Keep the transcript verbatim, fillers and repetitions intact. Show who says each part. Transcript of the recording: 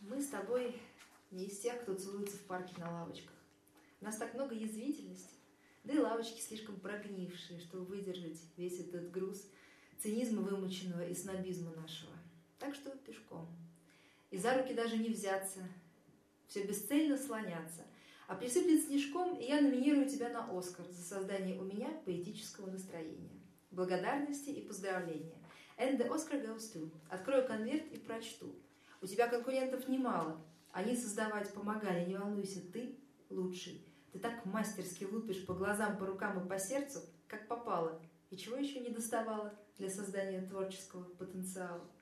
Speaker 1: Мы с тобой не из тех, кто целуется в парке на лавочках. У нас так много язвительности, да и лавочки слишком прогнившие, чтобы выдержать весь этот груз цинизма вымученного и снобизма нашего. Так что пешком. И за руки даже не взяться, все бесцельно слоняться. А присыплет снежком, и я номинирую тебя на Оскар за создание у меня поэтического настроения. Благодарности и поздравления. And the Oscar goes to. Открою конверт и прочту. У тебя конкурентов немало. Они создавать помогали, не волнуйся, ты лучший. Ты так мастерски лупишь по глазам, по рукам и по сердцу, как попало. И чего еще не доставало для создания творческого потенциала?